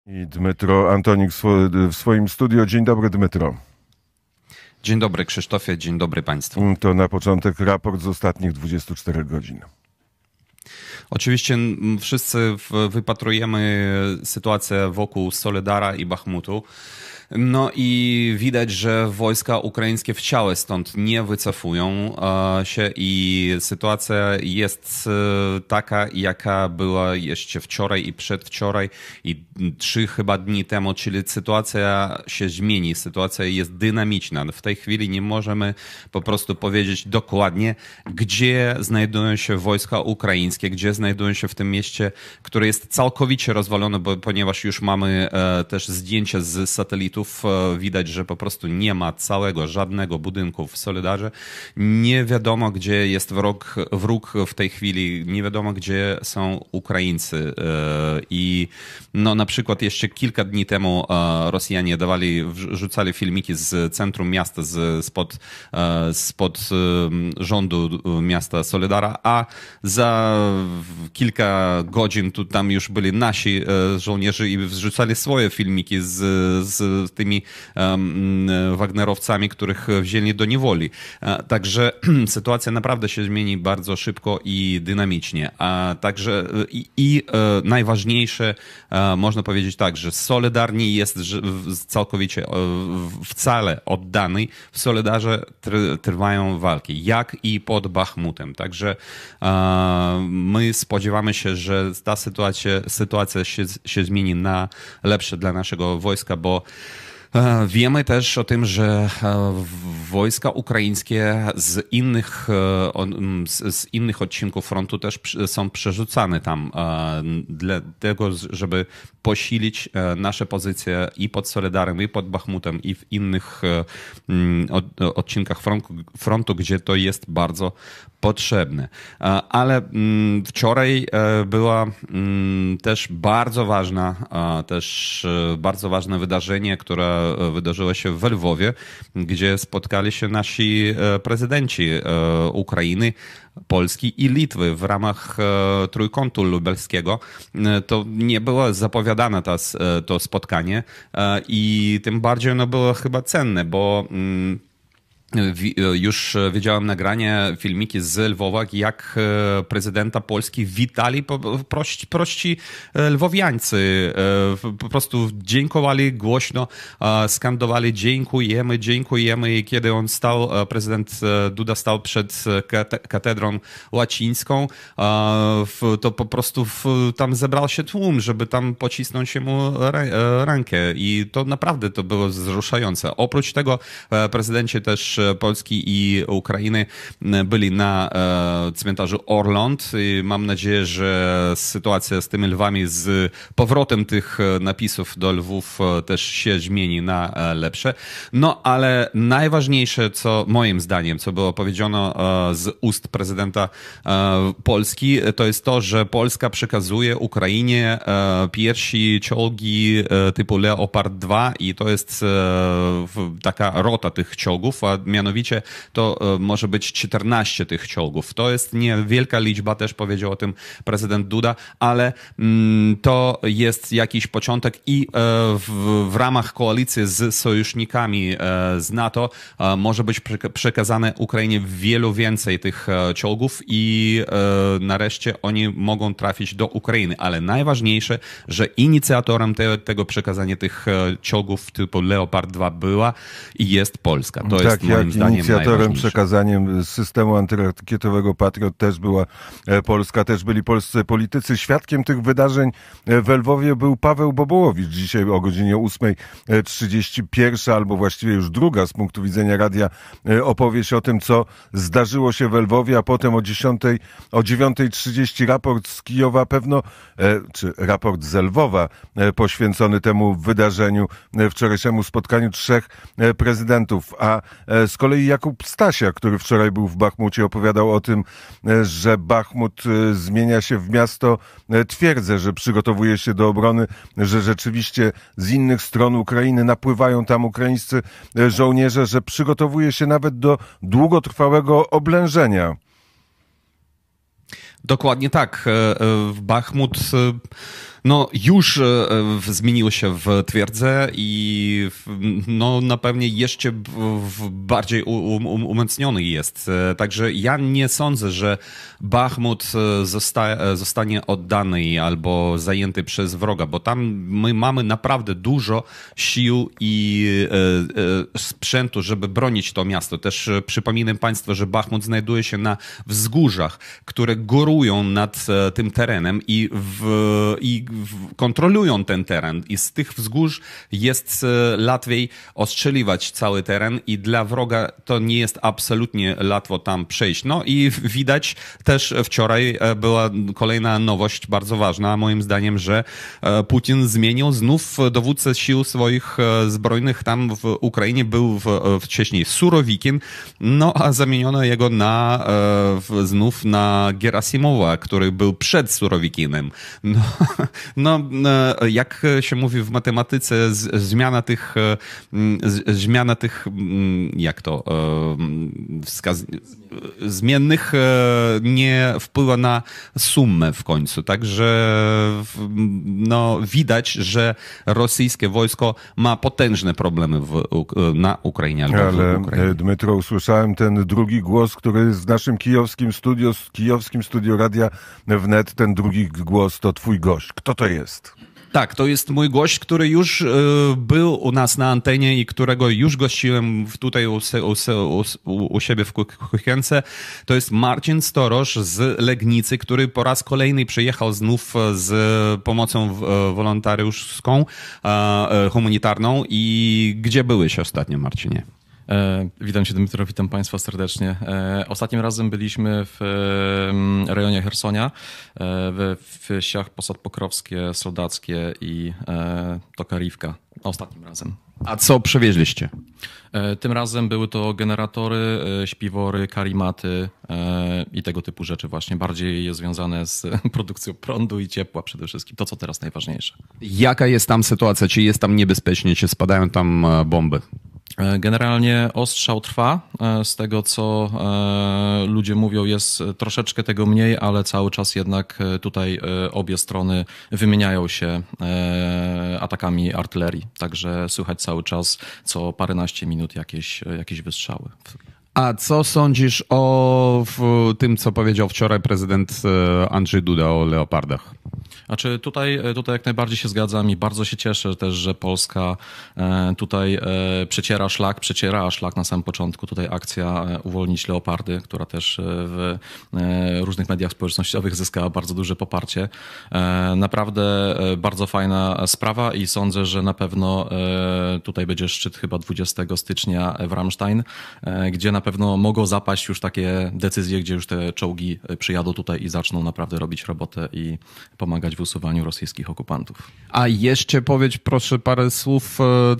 I Dmytro Antonik w swoim studio. Dzień dobry, Dmytro. Dzień dobry, Krzysztofie, dzień dobry Państwu. To na początek raport z ostatnich 24 godzin. Oczywiście wszyscy wypatrujemy sytuację wokół Soledara i Bachmutu. No i widać, że wojska ukraińskie wciąż stąd nie wycofują się i sytuacja jest taka, jaka była jeszcze wczoraj i przedwczoraj i 3 chyba dni temu, czyli sytuacja się zmieni, sytuacja jest dynamiczna. W tej chwili nie możemy po prostu powiedzieć dokładnie, gdzie znajdują się wojska ukraińskie, gdzie znajdują się w tym mieście, które jest całkowicie rozwalone, ponieważ już mamy też zdjęcia z satelitów. Widać, że po prostu nie ma żadnego budynku w Soledarze. Nie wiadomo, gdzie jest wróg w tej chwili, nie wiadomo, gdzie są Ukraińcy. I no, na przykład jeszcze kilka dni temu Rosjanie rzucali filmiki z centrum miasta, spod rządu miasta Soledara, a za kilka godzin tam już byli nasi żołnierze i wrzucali swoje filmiki z tymi Wagnerowcami, których wzięli do niewoli. Także sytuacja naprawdę się zmieni bardzo szybko i dynamicznie. A także najważniejsze, można powiedzieć tak, że Soledar nie jest całkowicie wcale oddany. W Soledarze trwają walki, jak i pod Bachmutem. Także my spodziewamy się, że ta sytuacja się zmieni na lepsze dla naszego wojska, bo wiemy też o tym, że wojska ukraińskie z innych odcinków frontu też są przerzucane tam dla tego, żeby posilić nasze pozycje i pod Soledarem, i pod Bachmutem, i w innych odcinkach frontu, gdzie to jest bardzo potrzebne. Ale wczoraj była też bardzo ważne wydarzenie, które wydarzyło się w Lwowie, gdzie spotkali się nasi prezydenci Ukrainy, Polski i Litwy w ramach Trójkątu Lubelskiego. To nie było zapowiadane to spotkanie i tym bardziej ono było chyba cenne, bo już widziałem nagranie, filmiki z Lwowa, jak prezydenta Polski witali prości lwowiańcy. Po prostu dziękowali głośno, skandowali dziękujemy. I kiedy on prezydent Duda stał przed katedrą łacińską, to po prostu tam zebrał się tłum, żeby tam pocisnąć mu rękę. I to naprawdę to było wzruszające. Oprócz tego prezydenci też Polski i Ukrainy byli na cmentarzu Orląt. Mam nadzieję, że sytuacja z tymi lwami, z powrotem tych napisów do lwów też się zmieni na lepsze. No ale najważniejsze, co moim zdaniem, co było powiedziano z ust prezydenta Polski, to jest to, że Polska przekazuje Ukrainie pierwsze czołgi typu Leopard 2 i to jest taka rota tych czołgów, a mianowicie to może być 14 tych czołgów. To jest niewielka liczba, też powiedział o tym prezydent Duda, ale to jest jakiś początek i w ramach koalicji z sojusznikami z NATO może być przekazane Ukrainie wielu więcej tych czołgów i nareszcie oni mogą trafić do Ukrainy. Ale najważniejsze, że inicjatorem tego przekazania tych czołgów typu Leopard 2 była i jest Polska. To jest moim zdaniem inicjatorem przekazaniem systemu antyrakietowego Patriot też była Polska, też byli polscy politycy. Świadkiem tych wydarzeń w Lwowie był Paweł Bobołowicz. Dzisiaj o godzinie 8:31, albo właściwie już druga z punktu widzenia radia, opowieść o tym, co zdarzyło się w Lwowie, a potem o 9:30 raport z Kijowa czy raport z Lwowa poświęcony temu wydarzeniu, wczorajszemu spotkaniu 3 prezydentów. A z kolei Jakub Stasia, który wczoraj był w Bachmucie, opowiadał o tym, że Bachmut zmienia się w miasto twierdzę, że przygotowuje się do obrony, że rzeczywiście z innych stron Ukrainy napływają tam ukraińscy żołnierze, że przygotowuje się nawet do długotrwałego oblężenia. Dokładnie tak. Bachmut No już zmieniło się w twierdzę i no na pewno jeszcze bardziej umocniony jest. Także ja nie sądzę, że Bachmut zostanie oddany albo zajęty przez wroga, bo tam my mamy naprawdę dużo sił i sprzętu, żeby bronić to miasto. Też przypominam Państwu, że Bachmut znajduje się na wzgórzach, które górują nad tym terenem i kontrolują ten teren. I z tych wzgórz jest łatwiej ostrzeliwać cały teren i dla wroga to nie jest absolutnie łatwo tam przejść. No i widać też wczoraj była kolejna nowość bardzo ważna, moim zdaniem, że Putin zmienił znów dowódcę sił swoich zbrojnych tam w Ukrainie. Był wcześniej Surowikin, no a zamieniono jego znów na Gerasimowa, który był przed Surowikinem. No, jak się mówi w matematyce, zmiana tych jak to, zmiennych nie wpływa na sumę w końcu. Także no, widać, że rosyjskie wojsko ma potężne problemy na Ukrainie. Ale Dmytro, usłyszałem ten drugi głos, który jest w naszym kijowskim studiu Radia Wnet. Ten drugi głos to twój gość. Kto to jest? Tak, to jest mój gość, który już był u nas na antenie i którego już gościłem tutaj u siebie w Kuchence. To jest Marcin Storosz z Legnicy, który po raz kolejny przyjechał znów z pomocą wolontariuszską, humanitarną. I gdzie byłeś ostatnio, Marcinie? Witam cię, Dmytro, witam Państwa serdecznie. Ostatnim razem byliśmy w rejonie Chersonia, we wsiach Posad Pokrowskie, Soldackie i Tokariwka. Ostatnim razem. A co przewieźliście? Tym razem były to generatory, śpiwory, karimaty i tego typu rzeczy właśnie. Bardziej związane z produkcją prądu i ciepła przede wszystkim. To, co teraz najważniejsze. Jaka jest tam sytuacja? Czy jest tam niebezpiecznie? Czy spadają tam bomby? Generalnie ostrzał trwa. Z tego, co ludzie mówią, jest troszeczkę tego mniej, ale cały czas jednak tutaj obie strony wymieniają się atakami artylerii. Także słychać cały czas co paręnaście minut jakieś wystrzały. A co sądzisz o tym, co powiedział wczoraj prezydent Andrzej Duda o leopardach? Znaczy tutaj jak najbardziej się zgadzam i bardzo się cieszę też, że Polska tutaj przecierała szlak na samym początku. Tutaj akcja Uwolnić Leopardy, która też w różnych mediach społecznościowych zyskała bardzo duże poparcie. Naprawdę bardzo fajna sprawa i sądzę, że na pewno tutaj będzie szczyt chyba 20 stycznia w Ramstein, gdzie na pewno mogą zapaść już takie decyzje, gdzie już te czołgi przyjadą tutaj i zaczną naprawdę robić robotę i pomagać w usuwaniu rosyjskich okupantów. A jeszcze powiedz proszę parę słów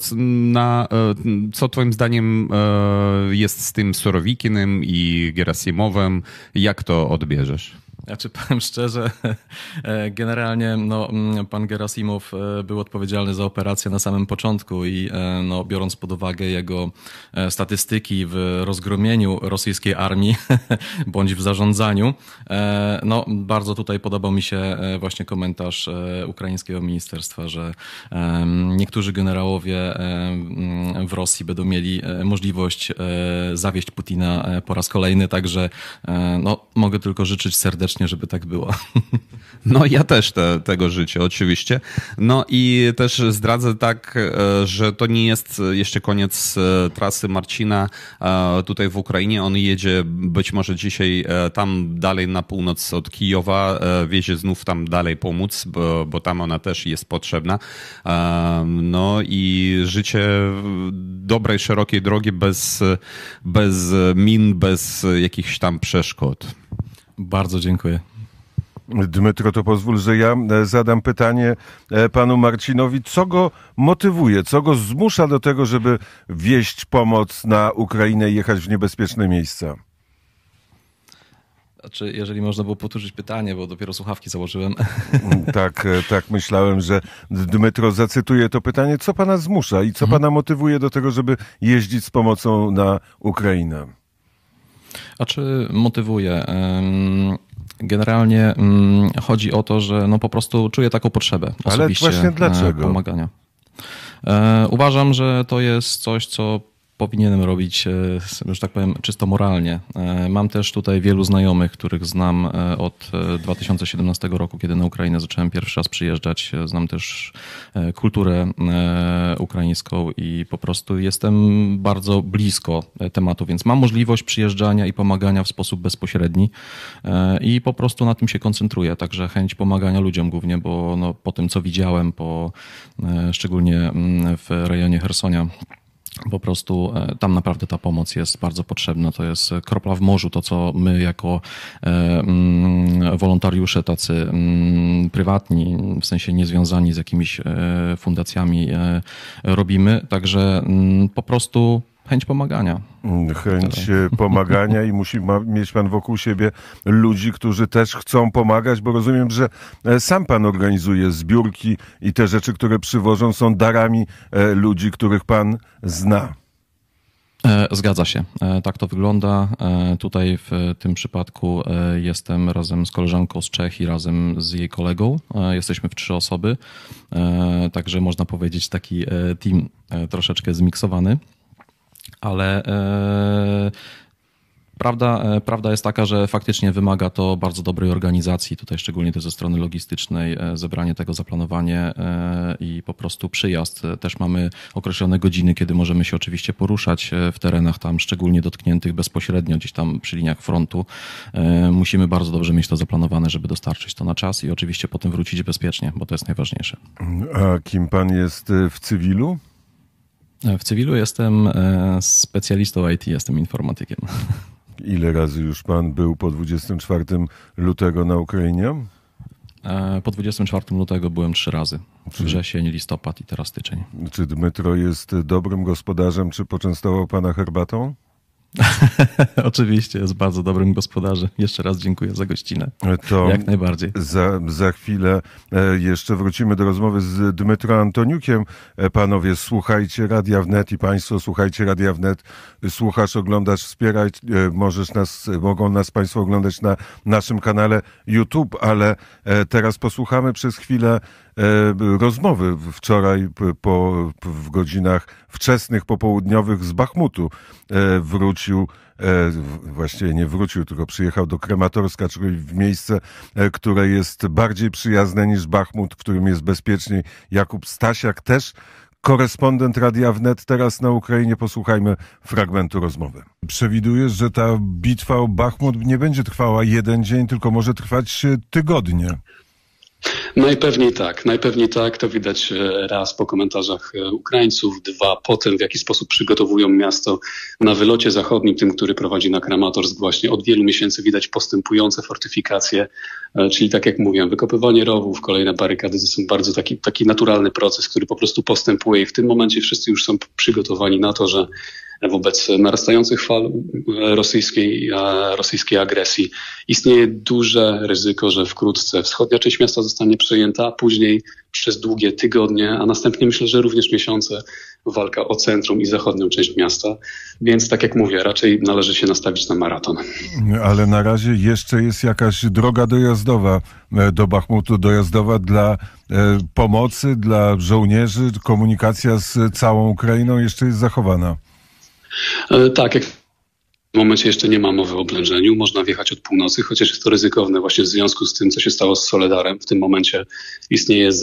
co twoim zdaniem jest z tym Surowikinem i Gerasimowem, jak to odbierzesz? Znaczy, powiem szczerze, generalnie pan Gerasimow był odpowiedzialny za operację na samym początku i biorąc pod uwagę jego statystyki w rozgromieniu rosyjskiej armii bądź w zarządzaniu, bardzo tutaj podobał mi się właśnie komentarz ukraińskiego ministerstwa, że niektórzy generałowie w Rosji będą mieli możliwość zawieść Putina po raz kolejny, także mogę tylko życzyć serdecznie, żeby tak było. No ja też tego życzę, oczywiście. No i też zdradzę tak, że to nie jest jeszcze koniec trasy Marcina tutaj w Ukrainie. On jedzie być może dzisiaj tam dalej na północ od Kijowa, wiezie znów tam dalej pomóc, bo tam ona też jest potrzebna. No i życie dobrej, szerokiej drogi bez min, bez jakichś tam przeszkód. Bardzo dziękuję. Dmytro, to pozwól, że ja zadam pytanie panu Marcinowi. Co go motywuje, co go zmusza do tego, żeby wieźć pomoc na Ukrainę i jechać w niebezpieczne miejsca? Znaczy, jeżeli można było powtórzyć pytanie, bo dopiero słuchawki założyłem. Tak, myślałem, że Dmytro zacytuje to pytanie. Co pana zmusza i co pana motywuje do tego, żeby jeździć z pomocą na Ukrainę? A czy motywuje? Generalnie chodzi o to, że no po prostu czuję taką potrzebę osobiście Ale właśnie dlaczego? pomagania. Uważam, że to jest coś, co powinienem robić, już tak powiem, czysto moralnie. Mam też tutaj wielu znajomych, których znam od 2017 roku, kiedy na Ukrainę zacząłem pierwszy raz przyjeżdżać. Znam też kulturę ukraińską i po prostu jestem bardzo blisko tematu, więc mam możliwość przyjeżdżania i pomagania w sposób bezpośredni i po prostu na tym się koncentruję. Także chęć pomagania ludziom głównie, bo no, po tym, co widziałem, szczególnie w rejonie Chersonia, po prostu tam naprawdę ta pomoc jest bardzo potrzebna. To jest kropla w morzu, to co my jako wolontariusze tacy prywatni, w sensie niezwiązani z jakimiś fundacjami robimy. Także po prostu chęć pomagania. Chęć pomagania i musi mieć pan wokół siebie ludzi, którzy też chcą pomagać, bo rozumiem, że sam pan organizuje zbiórki i te rzeczy, które przywożą, są darami ludzi, których pan zna. Zgadza się. Tak to wygląda. Tutaj w tym przypadku jestem razem z koleżanką z Czech i razem z jej kolegą. Jesteśmy w 3 osoby, także można powiedzieć taki team troszeczkę zmiksowany. Ale prawda jest taka, że faktycznie wymaga to bardzo dobrej organizacji, tutaj szczególnie też ze strony logistycznej, zebranie tego, zaplanowanie i po prostu przyjazd. Też mamy określone godziny, kiedy możemy się oczywiście poruszać w terenach tam szczególnie dotkniętych bezpośrednio, gdzieś tam przy liniach frontu. Musimy bardzo dobrze mieć to zaplanowane, żeby dostarczyć to na czas i oczywiście potem wrócić bezpiecznie, bo to jest najważniejsze. A kim pan jest w cywilu? W cywilu jestem specjalistą IT, jestem informatykiem. Ile razy już pan był po 24 lutego na Ukrainie? Po 24 lutego byłem 3 razy. Wrzesień, listopad i teraz styczeń. Czy Dmytro jest dobrym gospodarzem, czy poczęstował pana herbatą? Oczywiście, jest bardzo dobrym gospodarzem. Jeszcze raz dziękuję za gościnę. To jak najbardziej. Za chwilę jeszcze wrócimy do rozmowy z Dmytro Antoniukiem. Panowie, słuchajcie Radia Wnet i państwo słuchajcie Radia Wnet. Słuchasz, oglądasz, wspieraj. Mogą nas państwo oglądać na naszym kanale YouTube, ale teraz posłuchamy przez chwilę rozmowy wczoraj w godzinach wczesnych, popołudniowych z Bachmutu. Właściwie nie wrócił, tylko przyjechał do Krematorska, czyli w miejsce, które jest bardziej przyjazne niż Bachmut, w którym jest bezpieczniej. Jakub Stasiak, też korespondent Radia Wnet, teraz na Ukrainie. Posłuchajmy fragmentu rozmowy. Przewidujesz, że ta bitwa o Bachmut nie będzie trwała 1 dzień, tylko może trwać tygodnie. Najpewniej tak. To widać raz po komentarzach Ukraińców, 2 po tym, w jaki sposób przygotowują miasto na wylocie zachodnim, tym, który prowadzi na Kramatorsk. Właśnie od wielu miesięcy widać postępujące fortyfikacje, czyli tak jak mówiłem, wykopywanie rowów, kolejne barykady, to są bardzo taki naturalny proces, który po prostu postępuje i w tym momencie wszyscy już są przygotowani na to, że wobec narastających fal rosyjskiej agresji istnieje duże ryzyko, że wkrótce wschodnia część miasta zostanie przejęta, a później przez długie tygodnie, a następnie myślę, że również miesiące walka o centrum i zachodnią część miasta. Więc tak jak mówię, raczej należy się nastawić na maraton. Ale na razie jeszcze jest jakaś droga dojazdowa do Bachmutu, dojazdowa dla pomocy, dla żołnierzy, komunikacja z całą Ukrainą jeszcze jest zachowana. Tak, jak w tym momencie jeszcze nie ma mowy o oblężeniu. Można wjechać od północy, chociaż jest to ryzykowne właśnie w związku z tym, co się stało z Soledarem. W tym momencie istnieje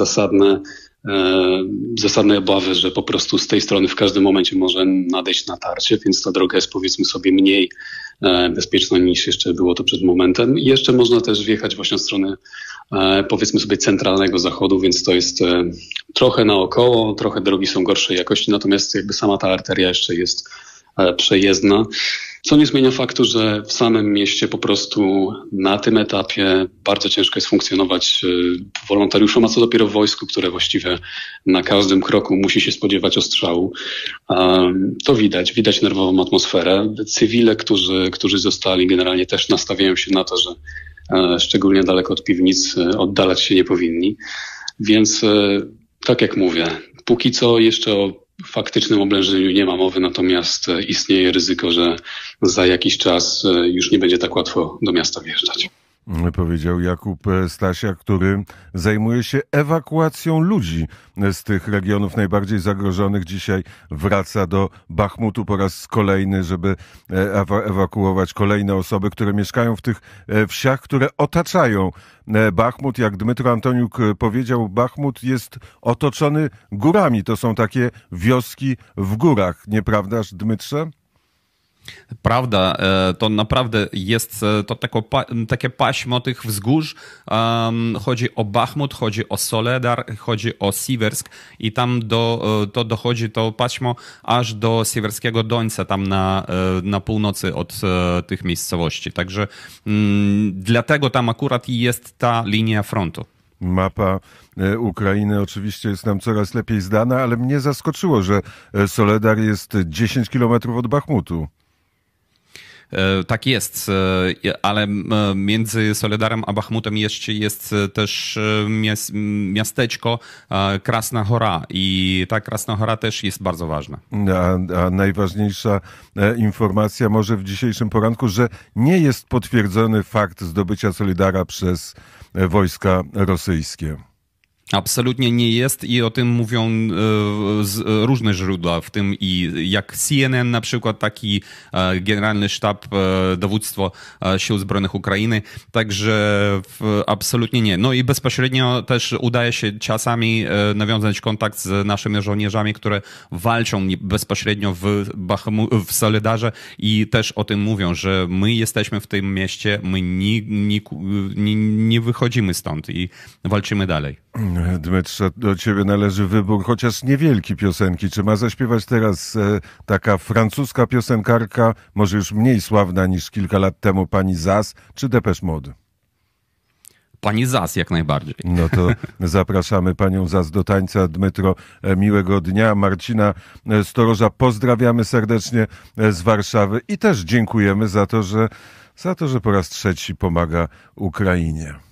zasadne obawy, że po prostu z tej strony w każdym momencie może nadejść natarcie, więc ta droga jest powiedzmy sobie mniej bezpieczna niż jeszcze było to przed momentem. I jeszcze można też wjechać właśnie od strony powiedzmy sobie centralnego zachodu, więc to jest trochę naokoło, trochę drogi są gorszej jakości, natomiast jakby sama ta arteria jeszcze jest przejezdna, co nie zmienia faktu, że w samym mieście po prostu na tym etapie bardzo ciężko jest funkcjonować wolontariuszom, a co dopiero w wojsku, które właściwie na każdym kroku musi się spodziewać ostrzału. To widać nerwową atmosferę. Cywile, którzy zostali, generalnie też nastawiają się na to, że szczególnie daleko od piwnic oddalać się nie powinni. Więc tak jak mówię, póki co jeszcze o faktycznym oblężeniu nie ma mowy, natomiast istnieje ryzyko, że za jakiś czas już nie będzie tak łatwo do miasta wjeżdżać. Powiedział Jakub Stasiak, który zajmuje się ewakuacją ludzi z tych regionów najbardziej zagrożonych. Dzisiaj wraca do Bachmutu po raz kolejny, żeby ewakuować kolejne osoby, które mieszkają w tych wsiach, które otaczają Bachmut. Jak Dmytro Antoniuk powiedział, Bachmut jest otoczony górami. To są takie wioski w górach. Nieprawdaż, Dmytrze? Prawda, to naprawdę jest to takie paśmo tych wzgórz. Chodzi o Bachmut, chodzi o Soledar, chodzi o Siwersk i tam dochodzi to paśmo aż do Siwerskiego Dońca, tam na północy od tych miejscowości. Także dlatego tam akurat jest ta linia frontu. Mapa Ukrainy oczywiście jest nam coraz lepiej znana, ale mnie zaskoczyło, że Soledar jest 10 kilometrów od Bachmutu. Tak jest, ale między Soledarem a Bachmutem jeszcze jest też miasteczko Krasna Hora i ta Krasna Hora też jest bardzo ważna. A najważniejsza informacja może w dzisiejszym poranku, że nie jest potwierdzony fakt zdobycia Soledara przez wojska rosyjskie. Absolutnie nie jest i o tym mówią różne źródła, w tym i jak CNN na przykład, taki Generalny Sztab Dowództwo Sił Zbrojnych Ukrainy, także absolutnie nie. No i bezpośrednio też udaje się czasami nawiązać kontakt z naszymi żołnierzami, które walczą bezpośrednio w Soledarze i też o tym mówią, że my jesteśmy w tym mieście, my nie wychodzimy stąd i walczymy dalej. Dmytrze, do ciebie należy wybór, chociaż niewielki piosenki. Czy ma zaśpiewać teraz taka francuska piosenkarka, może już mniej sławna niż kilka lat temu, pani Zas, czy Depeche Mode? Pani Zas jak najbardziej. No to zapraszamy panią Zas do tańca. Dmytro, miłego dnia. Marcina Storoża pozdrawiamy serdecznie z Warszawy i też dziękujemy za to, że po raz trzeci pomaga Ukrainie.